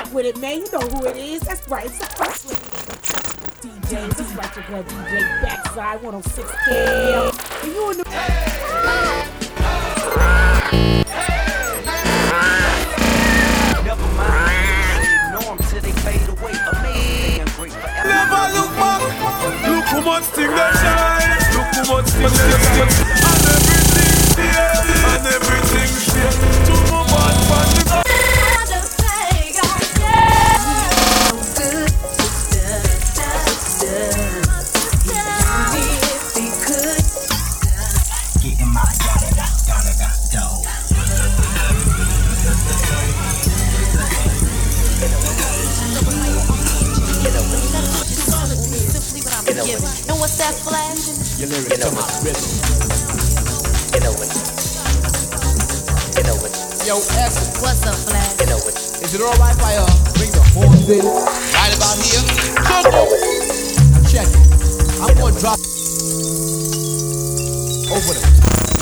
rock with it, man. You know who it is. That's right. It's the first lady. DJ, this is right, your girl DJ Backside 106 KM. And you in the... Never mind, ignore them till they fade away. Amazing and great forever. Never look back. Look how much thing they shine. Look how much thing they shine. And everything's there. To my man, man. And what's that flashing? Your lyrics so much rhythm. You know it. Yo, Essence. What's up, Flash? Is it alright if I bring the horns in right about here? Now check it. I'm gonna drop over them.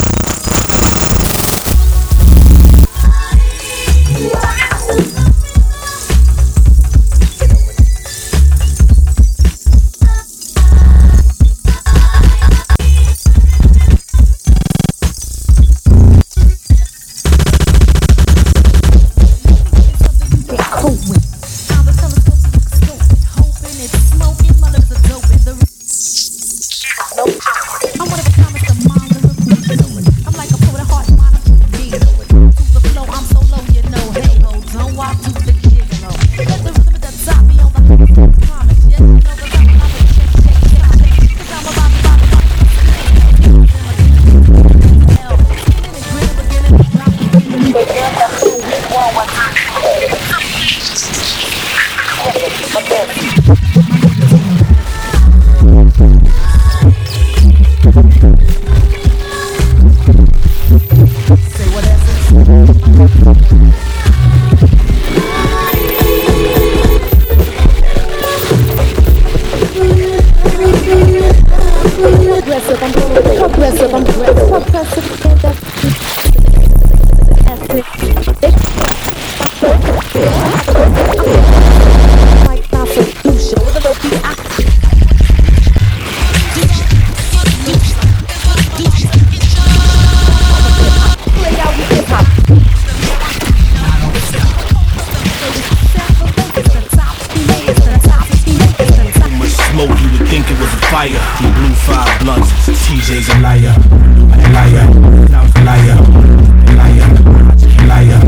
TJ's a liar, liar, liar, liar, liar.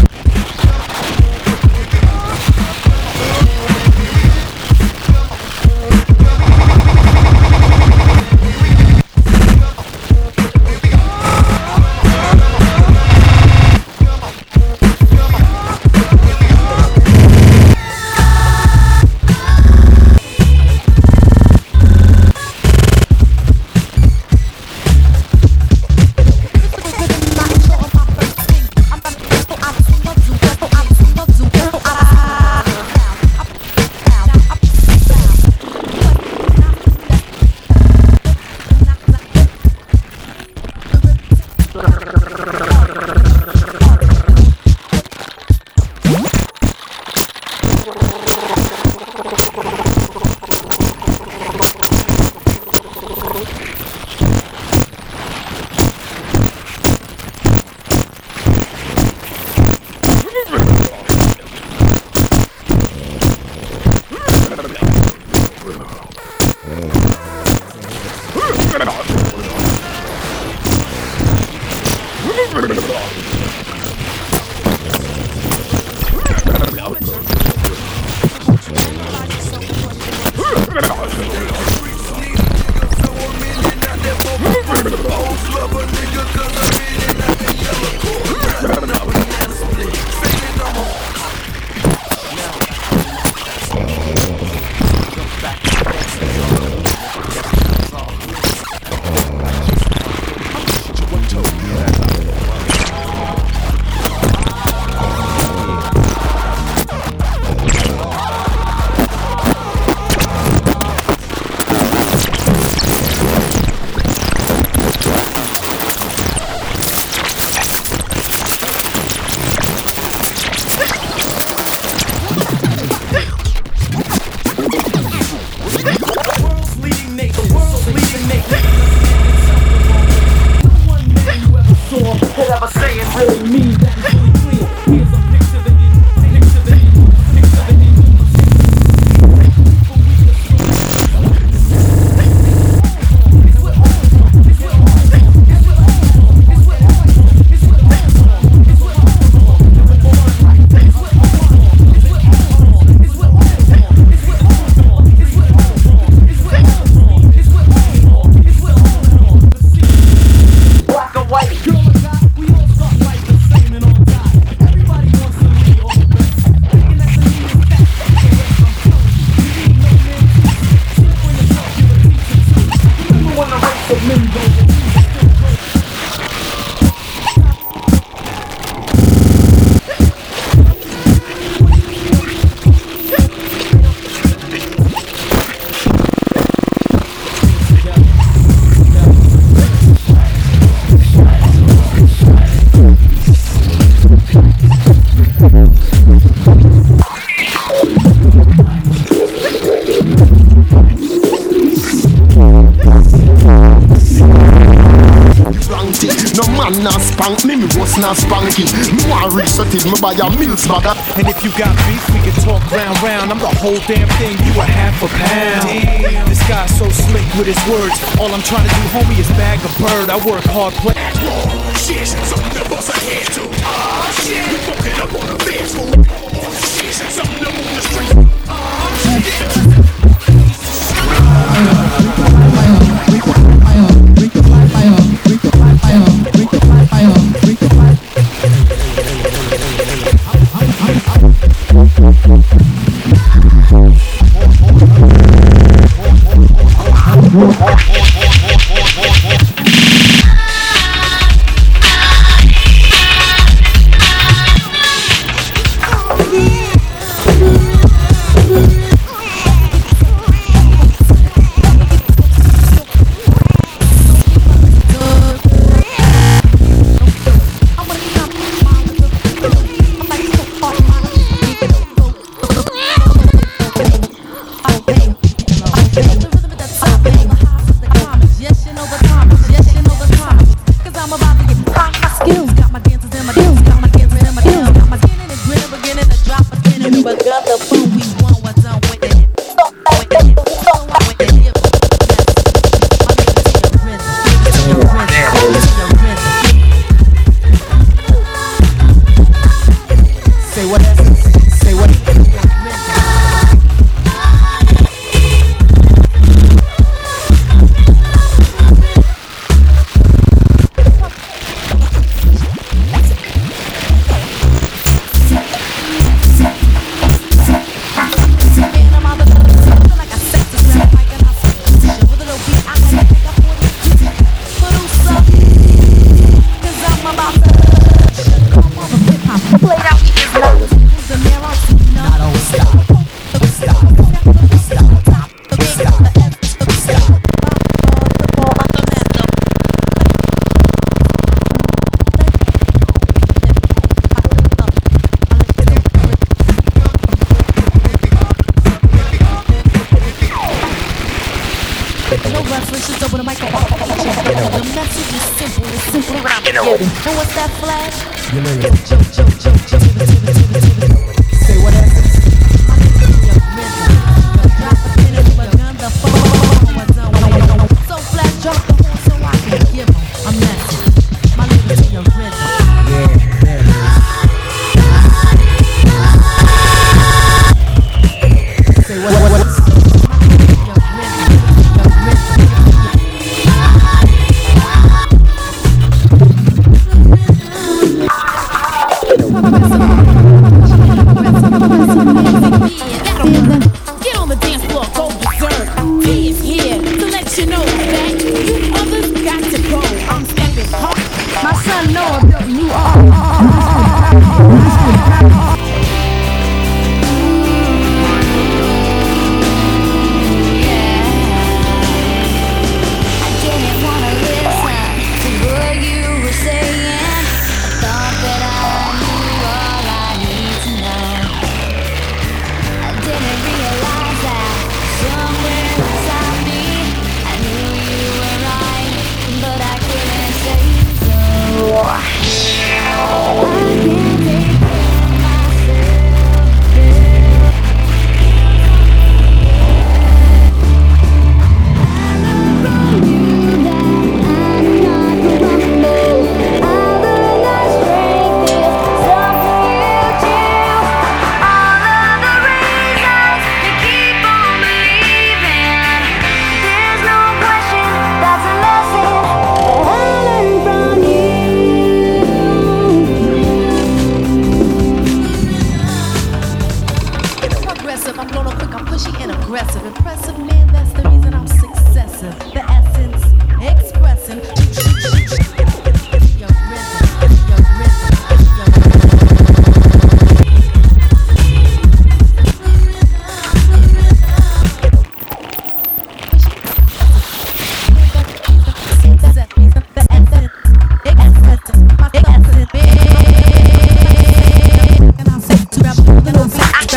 No man not spank me was not spanky. Me want reset it, me buy a Mills bag. And if you got beef, we can talk round. I'm the whole damn thing, you a half a pound. Damn. This guy's so slick with his words. All I'm trying to do, homie, is bag a bird. I work hard, play. Oh shit, something to bust a head to. Oh shit, we fucking up on the dance floor. Oh shit, something to move the street. Oh shit.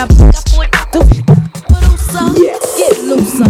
I put get looser.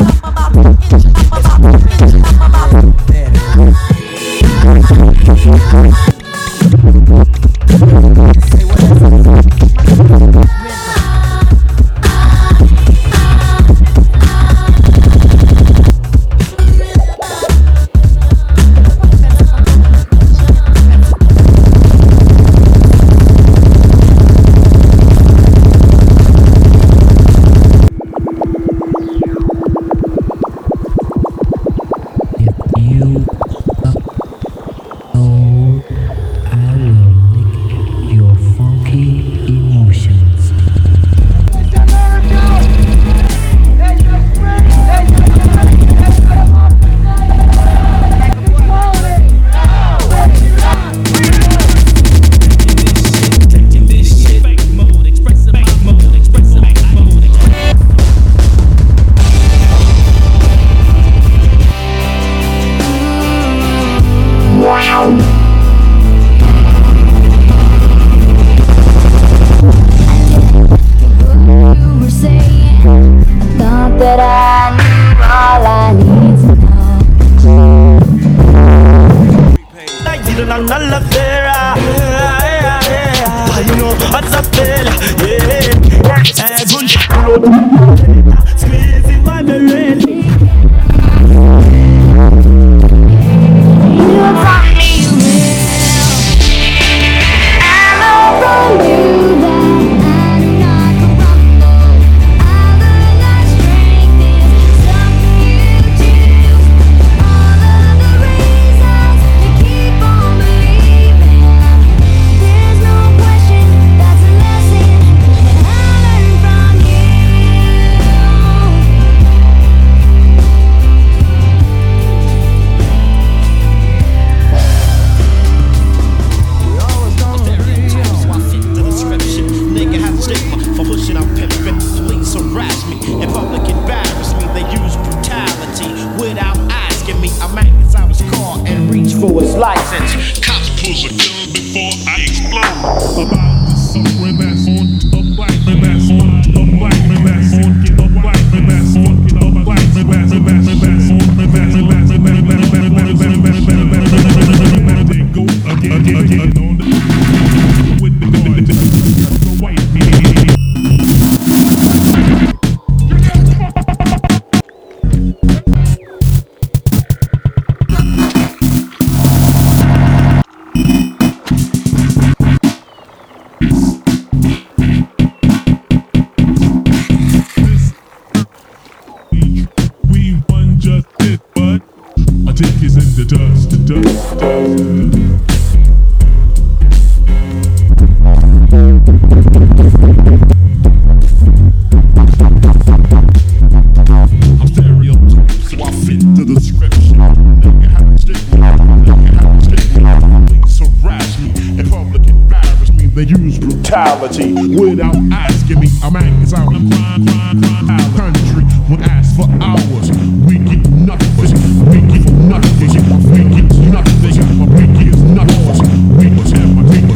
Squeezing my brain. Brutality without asking me. I'm anxious out in country when asked for hours. We get nothing. We get nothing. We get nothing. We get nothing. We was have my people.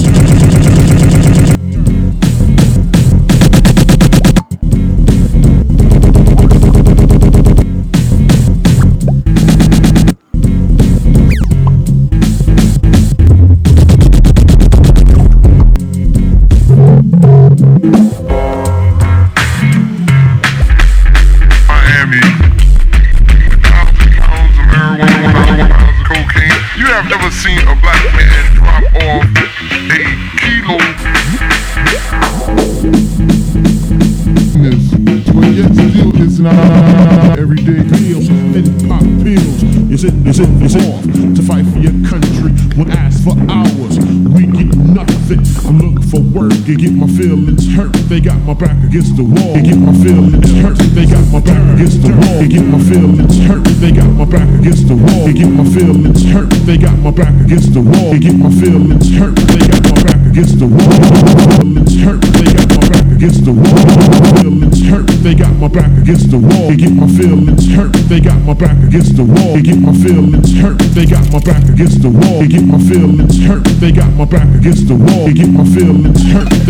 Everyday pills, then pop pills. It's off to fight for your country when asked for hours. We get nothing. I'm looking for work. You get my feelings hurt. They got my back against the wall. You get my feelings hurt. They got my back against the wall. You get my feelings hurt. They got my back against the wall. You get my feelings hurt. They got my back against the wall. You get my feelings hurt. They got my back against the wall. Feelings hurt. They got my back against the wall. Feelings hurt. They got my back against the wall. You get my feelings hurt. They got my back against the wall. You get my feelings hurt. They got my back against the wall. You get my feelings hurt. They got my back against the wall. You get my feelings hurt. They got my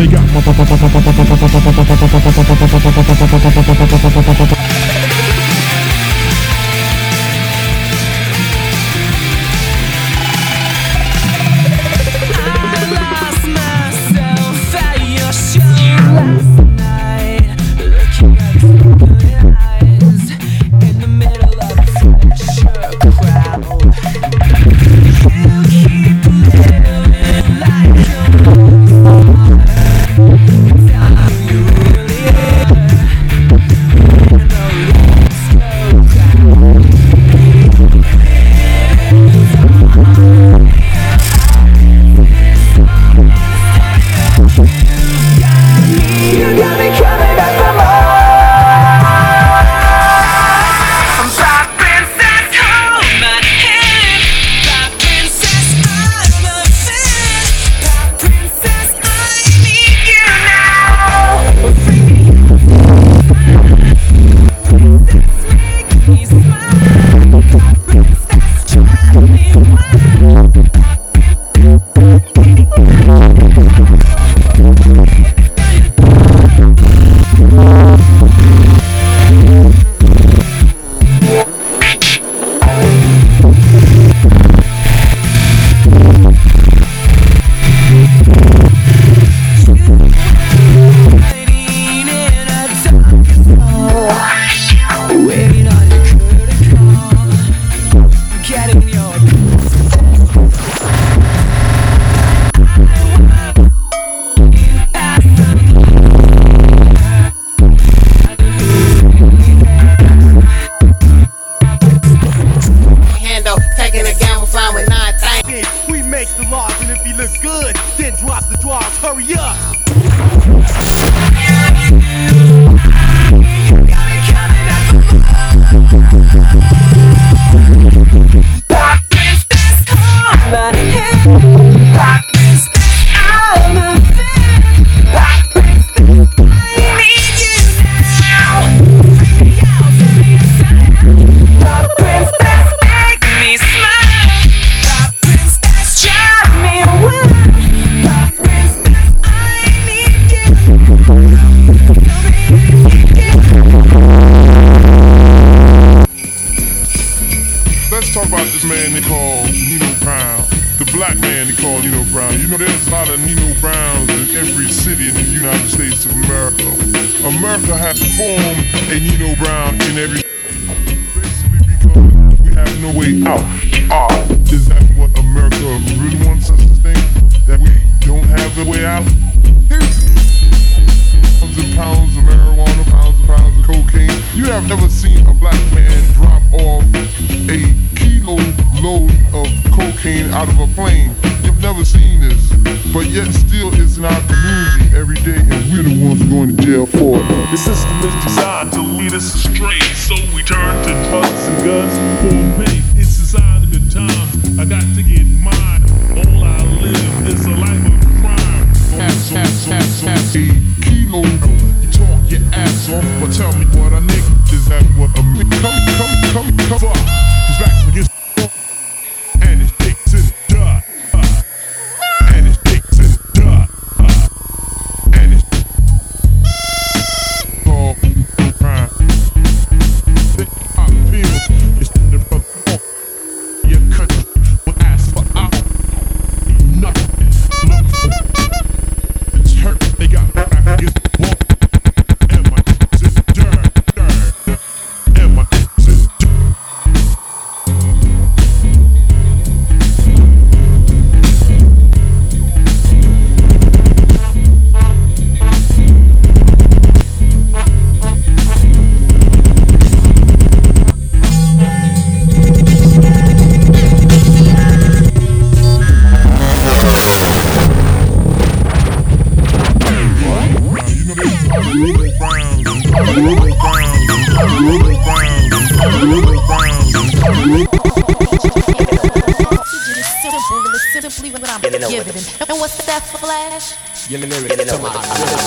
And what's that flash? Give me lyrics to my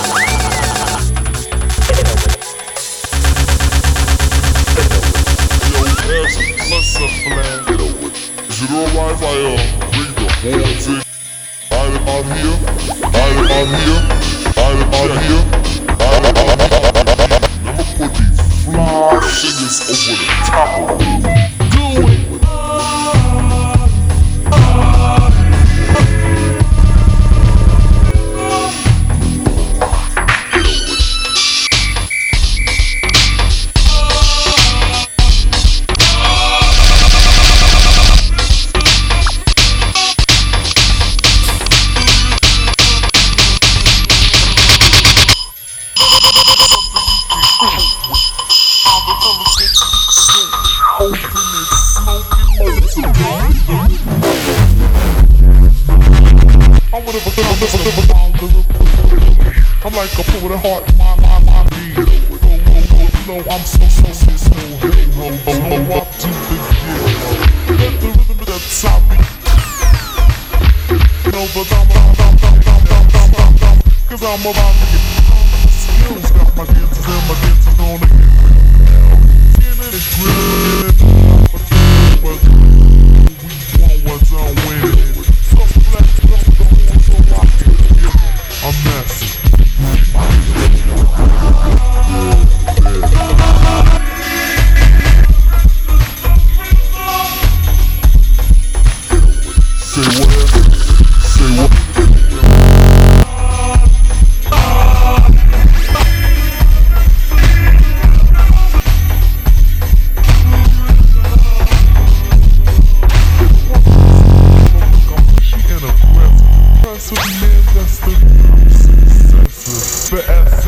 Is it alright if I bring the whole thing? I live out here, like a pull the heart, my beat. No, I'm so serious, no up to the gear. Let the rhythm of that top beat. No, but cause I'm about to get skills. Got my dancers and my dancers on the it's grilling but we want what's on winning. So flex, so rock it. I'm messy. Say what? Say what? The